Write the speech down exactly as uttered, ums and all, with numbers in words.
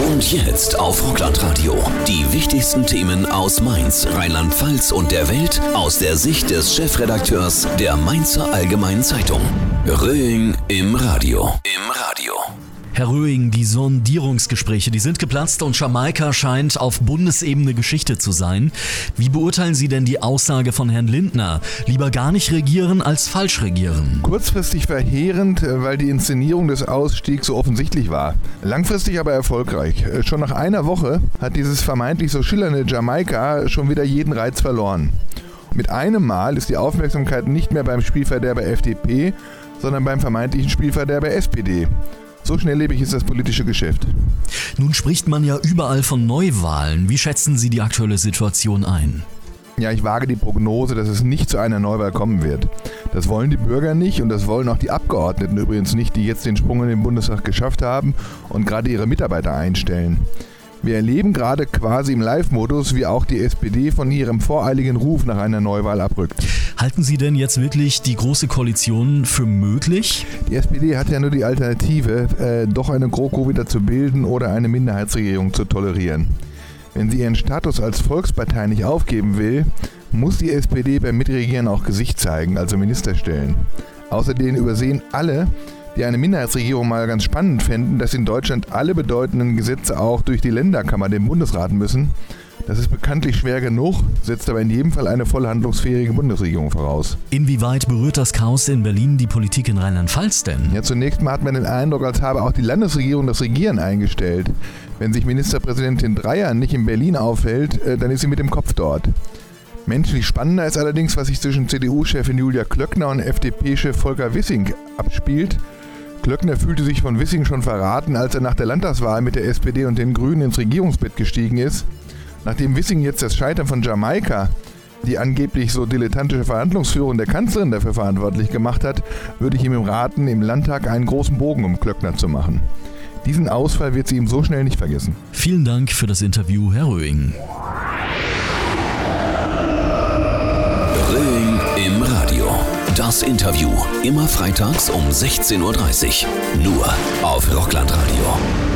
Und jetzt auf Rockland-Radio. Die wichtigsten Themen aus Mainz, Rheinland-Pfalz und der Welt aus der Sicht des Chefredakteurs der Mainzer Allgemeinen Zeitung. Röing im Radio. Im Radio. Herr Röing, die Sondierungsgespräche, die sind geplatzt und Jamaika scheint auf Bundesebene Geschichte zu sein. Wie beurteilen Sie denn die Aussage von Herrn Lindner? Lieber gar nicht regieren als falsch regieren. Kurzfristig verheerend, weil die Inszenierung des Ausstiegs so offensichtlich war. Langfristig aber erfolgreich. Schon nach einer Woche hat dieses vermeintlich so schillernde Jamaika schon wieder jeden Reiz verloren. Mit einem Mal ist die Aufmerksamkeit nicht mehr beim Spielverderber F D P, sondern beim vermeintlichen Spielverderber S P D. So schnelllebig ist das politische Geschäft. Nun spricht man ja überall von Neuwahlen. Wie schätzen Sie die aktuelle Situation ein? Ja, ich wage die Prognose, dass es nicht zu einer Neuwahl kommen wird. Das wollen die Bürger nicht und das wollen auch die Abgeordneten übrigens nicht, die jetzt den Sprung in den Bundestag geschafft haben und gerade ihre Mitarbeiter einstellen. Wir erleben gerade quasi im Live-Modus, wie auch die S P D von ihrem voreiligen Ruf nach einer Neuwahl abrückt. Halten Sie denn jetzt wirklich die Große Koalition für möglich? Die S P D hat ja nur die Alternative, äh, doch eine GroKo wieder zu bilden oder eine Minderheitsregierung zu tolerieren. Wenn sie ihren Status als Volkspartei nicht aufgeben will, muss die S P D beim Mitregieren auch Gesicht zeigen, also Minister stellen. Außerdem übersehen alle, die eine Minderheitsregierung mal ganz spannend fänden, dass in Deutschland alle bedeutenden Gesetze auch durch die Länderkammer dem Bundesrat müssen. Das ist bekanntlich schwer genug, setzt aber in jedem Fall eine voll handlungsfähige Bundesregierung voraus. Inwieweit berührt das Chaos in Berlin die Politik in Rheinland-Pfalz denn? Ja, zunächst mal hat man den Eindruck, als habe auch die Landesregierung das Regieren eingestellt. Wenn sich Ministerpräsidentin Dreyer nicht in Berlin aufhält, dann ist sie mit dem Kopf dort. Menschlich spannender ist allerdings, was sich zwischen C D U-Chefin Julia Klöckner und F D P-Chef Volker Wissing abspielt. Klöckner fühlte sich von Wissing schon verraten, als er nach der Landtagswahl mit der S P D und den Grünen ins Regierungsbett gestiegen ist. Nachdem Wissing jetzt das Scheitern von Jamaika, die angeblich so dilettantische Verhandlungsführung der Kanzlerin dafür verantwortlich gemacht hat, würde ich ihm raten, im Landtag einen großen Bogen um Klöckner zu machen. Diesen Ausfall wird sie ihm so schnell nicht vergessen. Vielen Dank für das Interview, Herr Röing. Röing im Radio. Das Interview. Immer freitags um sechzehn Uhr dreißig. Nur auf Rockland Radio.